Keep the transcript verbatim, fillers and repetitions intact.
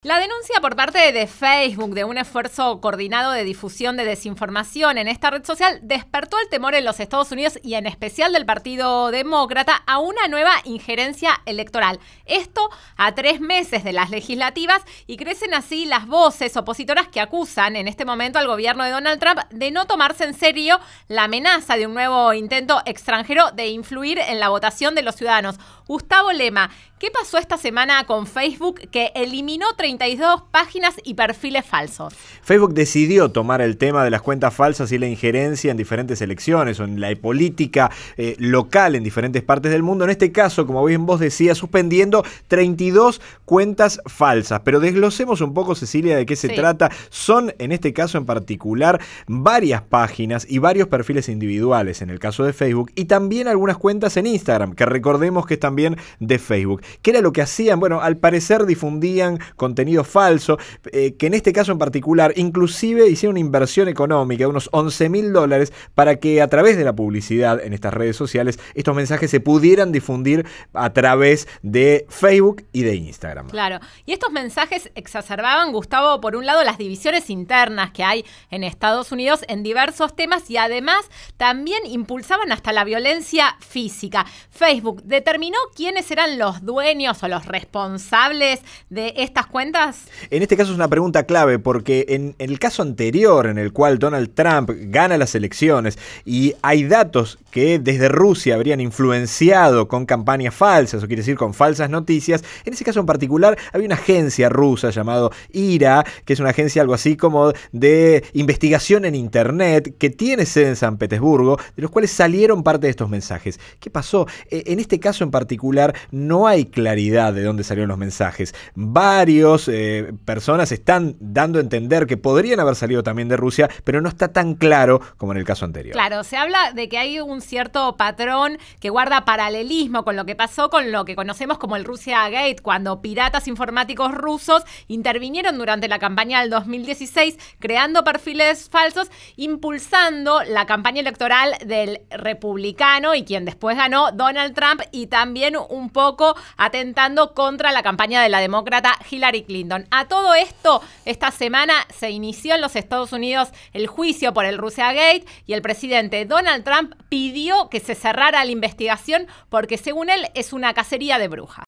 La denuncia por parte de Facebook de un esfuerzo coordinado de difusión de desinformación en esta red social despertó el temor en los Estados Unidos y en especial del Partido Demócrata a una nueva injerencia electoral. Esto a tres meses de las legislativas, y crecen así las voces opositoras que acusan en este momento al gobierno de Donald Trump de no tomarse en serio la amenaza de un nuevo intento extranjero de influir en la votación de los ciudadanos. Gustavo Lema, ¿qué pasó esta semana con Facebook que eliminó treinta y dos páginas y perfiles falsos? Facebook decidió tomar el tema de las cuentas falsas y la injerencia en diferentes elecciones o en la política eh, local en diferentes partes del mundo. En este caso, como bien vos decías, suspendiendo treinta y dos cuentas falsas. Pero desglosemos un poco, Cecilia, de qué se sí. trata. Son, en este caso en particular, varias páginas y varios perfiles individuales en el caso de Facebook, y también algunas cuentas en Instagram, que recordemos que es también de Facebook. ¿Qué era lo que hacían? Bueno, al parecer difundían contenido falso, eh, que en este caso en particular inclusive hicieron una inversión económica de unos once mil dólares para que a través de la publicidad en estas redes sociales estos mensajes se pudieran difundir a través de Facebook y de Instagram. Claro, y estos mensajes exacerbaban, Gustavo, por un lado las divisiones internas que hay en Estados Unidos en diversos temas, y además también impulsaban hasta la violencia física. Facebook determinó quiénes eran los dueños o los responsables de estas cuentas. En este caso es una pregunta clave, porque en el caso anterior en el cual Donald Trump gana las elecciones y hay datos que desde Rusia habrían influenciado con campañas falsas, o quiere decir con falsas noticias, en ese caso en particular había una agencia rusa llamado I R A, que es una agencia algo así como de investigación en internet, que tiene sede en San Petersburgo, de los cuales salieron parte de estos mensajes. ¿Qué pasó? En este caso en particular no hay claridad de dónde salieron los mensajes. Varios eh, personas están dando a entender que podrían haber salido también de Rusia, pero no está tan claro como en el caso anterior. Claro, se habla de que hay un cierto patrón que guarda paralelismo con lo que pasó con lo que conocemos como el Russia Gate, cuando piratas informáticos rusos intervinieron durante la campaña del dos mil dieciséis, creando perfiles falsos, impulsando la campaña electoral del republicano y quien después ganó, Donald Trump, y también un poco atentando contra la campaña de la demócrata Hillary Clinton. A todo esto, esta semana se inició en los Estados Unidos el juicio por el Russia Gate, y el presidente Donald Trump pidió que se cerrara la investigación porque, según él, es una cacería de brujas.